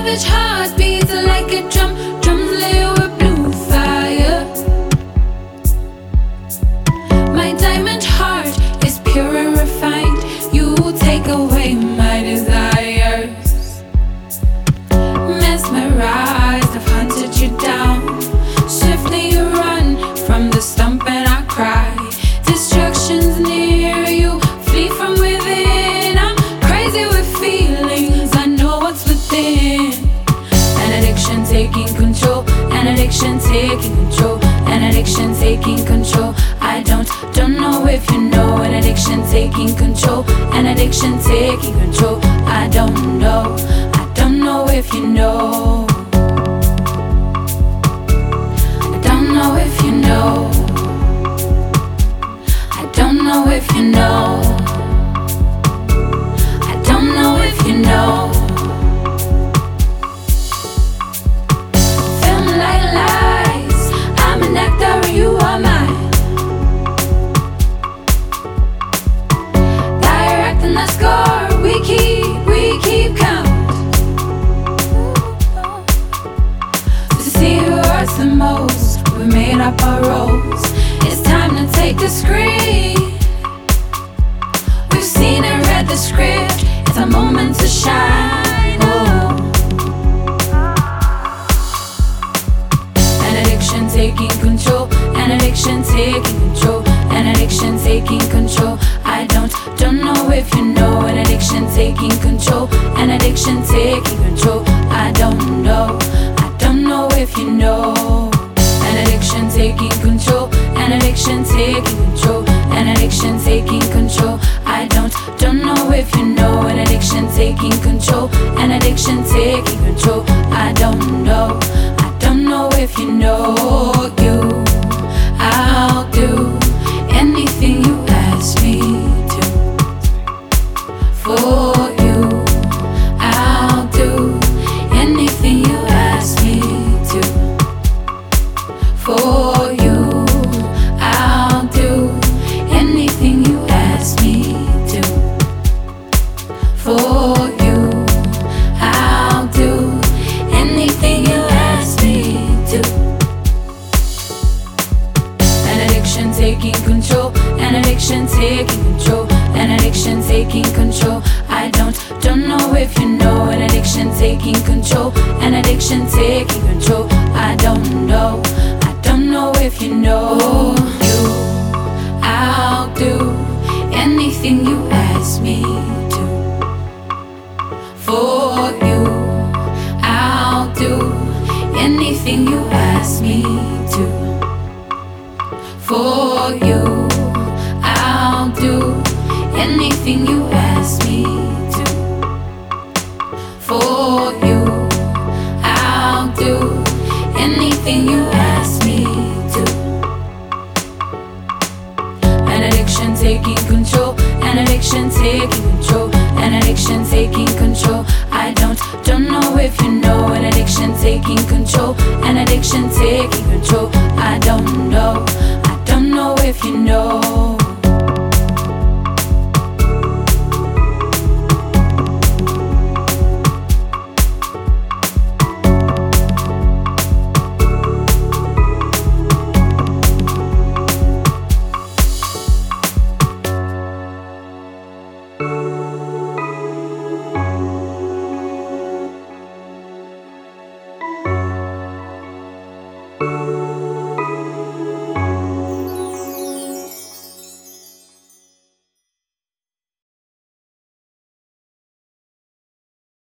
savage heart beats like a drum, drums lay with blue fire. My diamond heart is pure and refined. You take away my desires. Mesmerized, I've hunted you down. Swiftly you run from the stump and I cry. Destruction's near you, flee from within. I'm crazy with feelings, I know what's within. An addiction taking control, an addiction taking control, an addiction taking control. I don't know if you know. An addiction taking control, an addiction taking control. I don't know if you know. I don't know if you know. I don't know if you know. I don't know if you know. Film like lies, I'm an actor, you are mine. Directing the score, we keep count. To see who hurts the most, we made up our roles. It's time to take the screen. We've seen and read the script, it's a moment to shine. Oh. An addiction taking control, an addiction taking control, an addiction taking control. I don't know if you know. An addiction taking control, an addiction taking control. I don't know if you know. An addiction taking control, an addiction taking control, an addiction taking control. I don't know if you know. An addiction taking control, an addiction taking control. I don't know if you know. You, I'll do anything you ask me to. For you, I'll do anything you ask me to. For you, I'll do anything you ask me to. For you, I'll do anything you ask me to. An addiction taking control, an addiction taking control, an addiction taking control. I don't know if you know. An addiction taking control, an addiction taking control. I don't know if you know. You, I'll do anything you ask me to. For you, I'll do anything you ask me to. For you, I'll do anything you ask me